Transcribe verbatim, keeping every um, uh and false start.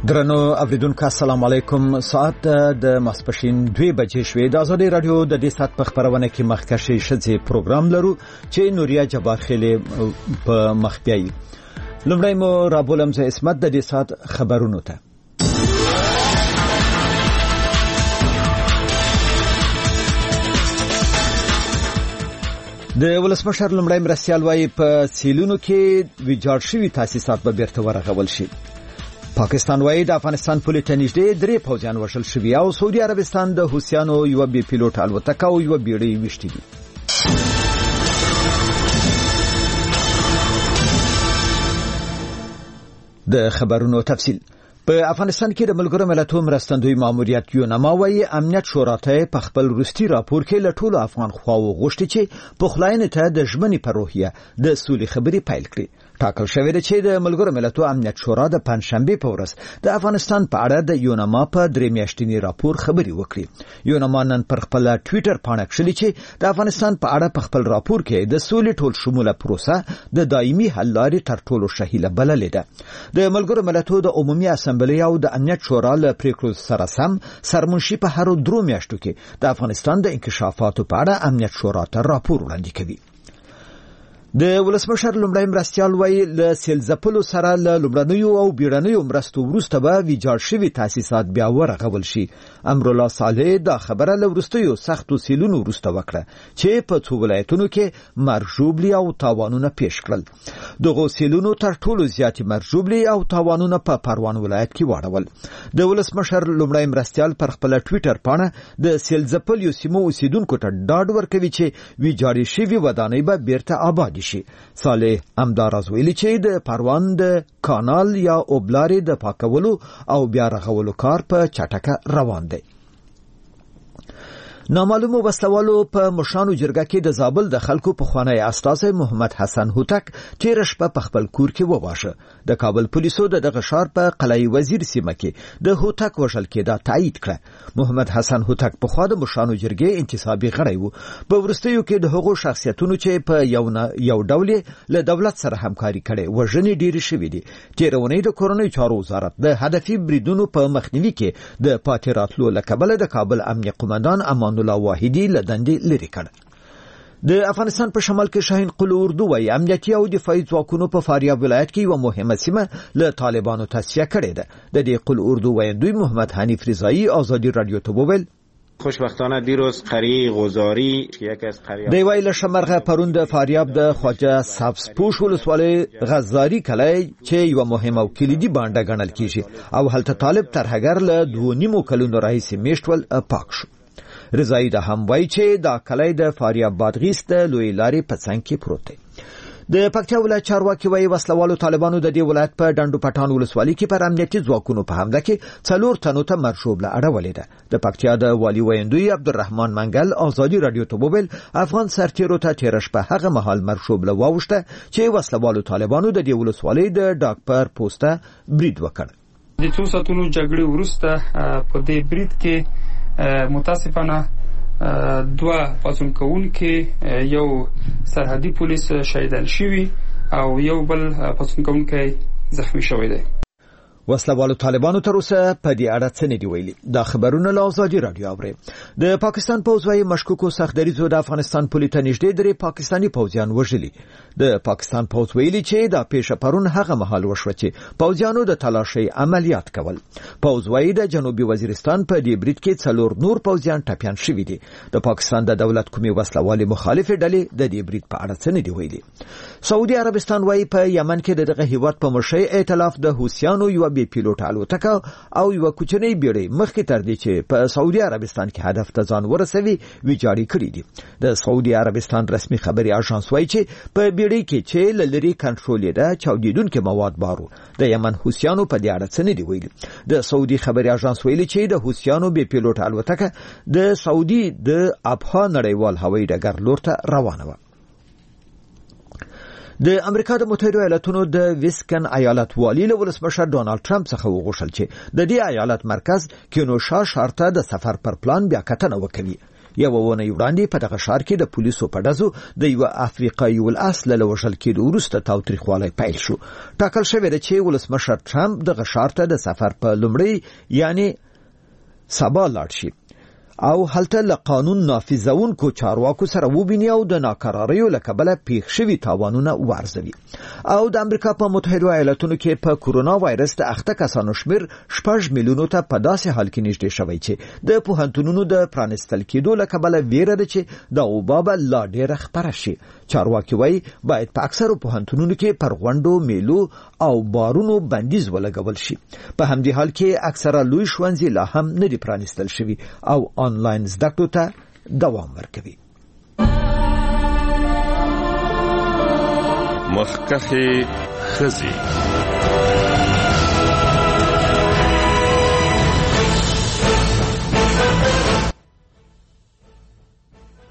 درنو اوریدونکو السلام علیکم. ساعت د ماسپښین دوه بجې شوې. د ازادي رادیو د دې سات په خبرونه کې مخکښي شځې پروګرام لرو چې نوریا جبار خېلې په مخبيي. لومړی مو رابولم زه اسمت د دې سات خبرونو ته. د ولسمشر لومړی مرستیال وايي په سیلونو کې ویجاړ شوي تاسیسات به بیرته ورغول شي. پاکستان وايي د افغانستان پولې ته نږدې درې پوځیان وژل شوي او سعودي عربستان د حوثیانو یو بي پیلوټ الوتکه او یو بیړۍ وشتي دي. د خبرونو تفصیل. په افغانستان کې د ملګرو ملتونو مرستندوی ماموریت یونما وايي امنیت شورا ته په خپل روستي راپور کې له ټولو افغان خواو غوښتي چې په خلاینه ته د ژمنې په روحیه د سولې خبرې پیل کړي. ټاکل شوی دی چې د ملګرو ملتونو امنیت شورا د پنځشنبه په ورځ د افغانستان په اړه د یونما په درې میاشتنی راپور خبري وکړي. یونما نن پر خپل ټوئیټر باندې کړلي چې د افغانستان په اړه په خپل راپور کې د سولې ټول شموله پروسه د دایمي حل لارې تر ټولو شهيله بللې ده. د ملګرو ملتونو د عمومي اسمبلی او د امنیت شورا له پریکړو سره سم سرمنشي په هر درو میاشتو کې د افغانستان د انکشافاتو په اړه امنیت شورا ته راپور وړاندې کوي. د ولسمشر لومړی مرستیال وايي له سیلځپلو سره له لومړنیو او بیړنیو مرستو وروسته به ویجاړ شوي تاسیسات بیا ورغول شي. امرالله صالح دا خبره له وروستیو سختو سیلونو وروسته وکړه چې په څو ولایتونو کې مرجوبلي او تاوانونه پیښ کړل. دغه سیلونو تر ټولو زیاتې مرجوبلي او تاوانونه په پروان ولایت کې واړول. د ولسمشر لومړی مرستیال پر خپل ټوئیټر باندې د سیلځپل یو سیمو اوسیدونکو ته ډاډ ورکوي چې ویجاړې شوي ودانۍ به بیرته آباد شي. صالح امدارز ویلي چې د پروان د کانال یا اوبلارې د پاکولو او بیا رغولو کار په چټکه روان دی. نامعلومو وسلوالو په مشانو جرګه کې د زابل د خلکو په خوانی استازي محمد حسن هوتک تیر شپه په خپل کور کې وواشه. د کابل پولیسو د دغه ښار په قلعه وزیر سیمه کې د هوتک وژل کېدا تایید کړه. محمد حسن هوتک په خوا د مشانو جرګې انتصابي غړی وو. په ورستیو کې د هغو شخصیتونو چې په یو یو ډول له دولت سره همکاري کړي وژنې ډېری شوې دي. تیرونی د کورنۍ چارو وزارت د هدفي بریدونو په مخنیوي کې د پاتې راتلو لکبل د کابل امنیه قومندان امان الله واحدی لدندې لري کړ. د افغانستان په شمال کې شاهین قلعه اردو وايي امنیتي او دفاعي ځواکونو په فاریاب ولایت کې یو مهمه سیمه له طالبانو تصفیه کړې ده. د دې قلعه اردو وایندوی محمد حنیف رضایی آزادی رادیو ته وویل خوشبختانه دیروز قریه غزاری یکی از قریه دی ویل شمرغه پرون د فاریاب د خواجه سبزپوش ولسوالۍ غزاری کلی چې یو مهمه او کلیدي باندې ګڼل کیږي او هلته طالب ترهګر له دوه نیمو کلونو راهیسې میشتول پاک شو. رضایی دا هم وایي چې دا کلی د فاریاب بادغیس د لوی لارې په څنګ کې پروت دی. د پکتیا ولایت چارواکي وايي وسلوالو طالبانو د دې ولایت په ډنډو پټان ولسوالۍ کې پر امنیتي ځواکونو په حمله کې څلور تنو ته مرشوبله اړولې ده. د پکتیا د والی ویندوی عبدالرحمن منګل آزادی رادیو ته وویل افغان سرتیرو ته تیر شپه هغه مهال مرشوبله واوښته چې وسلوالو طالبانو د دې ولسوالۍ د ډاکپر پوسټه برید وکړ. د څو ساتونو جګړې وروسته په دې برید کې متاسفانه دوه پاتون کوونکي یو سرحدي پولیس شهیدان شوي او یو بل پاتون کوونکی زخمی شوی دی. وسلوالو طالبانو تر اوسه په دې اړه څه نه دی ویلي. دا خبرونه له آزادي رادیو اوري. د پاکستان پوځ وايي مشکوکو سختدریزو د افغانستان پولې ته نږدې درې پاکستاني پوځیان وژلي. د پاکستان پوځ ویلي چې دا پیښه پرون هغه مهال وشوه چې پوځیانو د تلاشي عملیات کول. پوځ وايي د جنوبي وزیرستان په دې برید کې څلور نور پوځیان ټپيان شوي دي. د پاکستان د دولت کومي وسلوالي مخالفه ډلې د دې برید په اړه څه نه دی ویلي. سعودي عربستان وايي په یمن کې دغه هیواد په مرشي ائتلاف د حوثیانو یو بي پیلوټ الوتکه او یو کوچنی بیړۍ مخکې تر دې چې په سعودي عربستان کې هدف ته ځان ورسوي ویجاړې کړې دي. د سعودي عربستان رسمي خبري اژانس وايي چې په بیړۍ کې چې لری کنټرول ده چاودیدونکو مواد بارو. د یمن حوثیانو په دې اړه څه نه دی ویلي. د سعودي خبري اژانس ویلي چې د حوثیانو بي پیلوټ الوتکه د سعودي د ابها نړیوال هوایي ډګر لور ته روانه و. د امریکا د متحده ایالاتونو د ویسکن ایالت والی له ولسمشر ډونالد ټرمپ څخه وغوښتل چې د دې ایالت مرکز کینوشا ښار ته د سفر پر پلان بیا کتنه وکړي. یو ونه وړاندې په دغه ښار کې د پولیسو په ډزو د یو افریقایي ول-اصل له وژل کېدو وروسته تاوتریخوالی پیل شو. ټاکل شوی دی چې ولسمشر ټرمپ دغه ښار ته د سفر په لومړی یعنی سبا لاړ شي او هلته له قانون نافذونکو چارواکو سره وبیني او د ناکراریو له کبله پیښ شوي تاوانونه وارزوي. او د امریکا په متحده ایالاتونو کې په کورونا وایرس د اخته کسانو شمیر شپږ میلیونو ته په داسې حال کې نږدې شوی چې د پوهنتونونو د پرانستل کېدو له کبله ویره ده چې د وبا به لا ډېره خپره شي. چارواکي وایي باید په اکثرو پوهنتونونو کې پر غونډو، میلو او بارونو بندیز ولګول شي. په همدې حال کې اکثره لوی ښوونځي لا هم نه دي پرانستل شوي او آنلاین زده کړو ته دوام ورکوي. مخکخي خزي